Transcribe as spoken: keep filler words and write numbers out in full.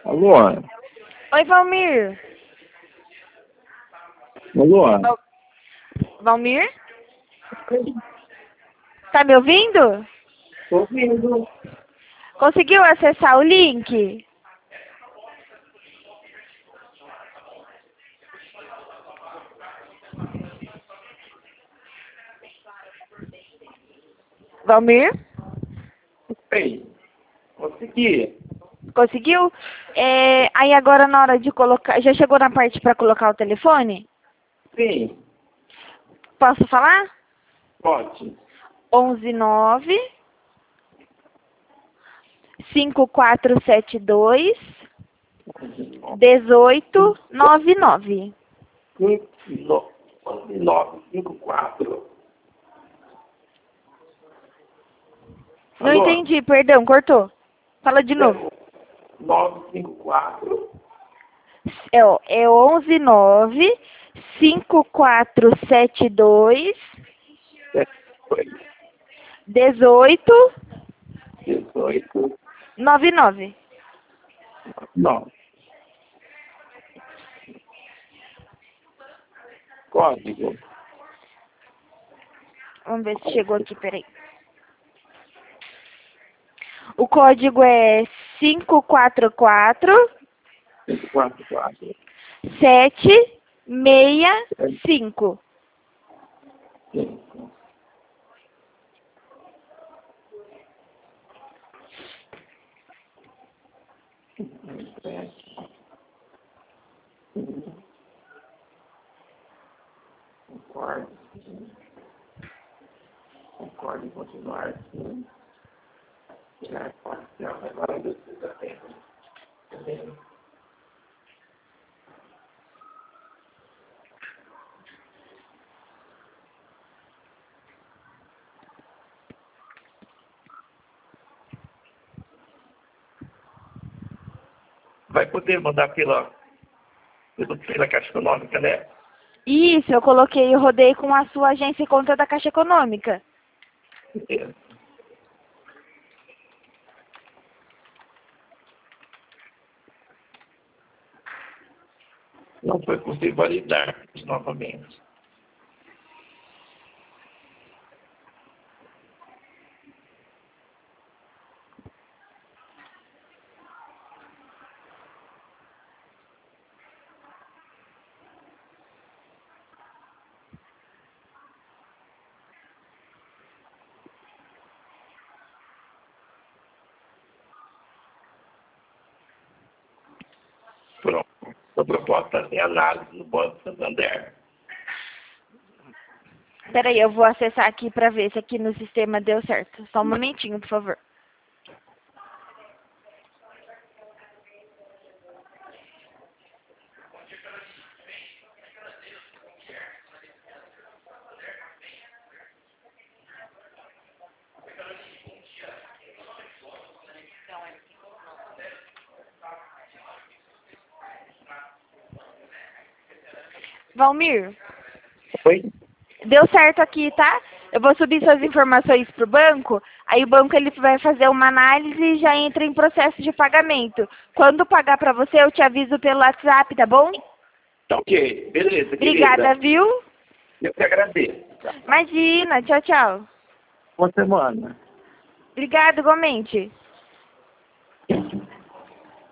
Alô? Oi, Valmir. Alô? Val- Valmir? Tá me ouvindo? Tô ouvindo. Conseguiu acessar o link? Valmir? Ei, consegui. Conseguiu? É, aí agora na hora de colocar... Já chegou na parte para colocar o telefone? Sim, Posso falar? pode. onze nove cinco quatro sete dois dezoito noventa e nove. nove cinco quatro. Não entendi, perdão, cortou. Fala de novo. nove cinco quatro. É, ó, é onze nove cinco quatro sete dois dezoito dezoito. noventa e nove. Não. Código. Vamos ver se chegou aqui, peraí. O código é cinco quatro quatro cinco quatro quatro. sete seis cinco. cinco. Concordo. Concordo em continuar assim. Tirar parcial agora do tempo. Entendeu? Vai poder mandar pela, pela, pela Caixa Econômica, né? Isso, eu coloquei, eu rodei com a sua agência e conta da Caixa Econômica. É. Não foi possível validar novamente. Pronto. A proposta está em análise no Banco Santander. Peraí, eu vou acessar aqui pra ver se aqui no sistema deu certo. Só um momentinho, por favor. Valmir, Oi? deu certo aqui, tá? Eu vou subir suas informações pro banco, aí o banco ele vai fazer uma análise e já entra em processo de pagamento. Quando pagar pra você, eu te aviso pelo WhatsApp, tá bom? Tá ok. Beleza, Obrigada, querida. viu? Eu que agradeço. Imagina, tchau, tchau. Boa semana. Obrigada, igualmente.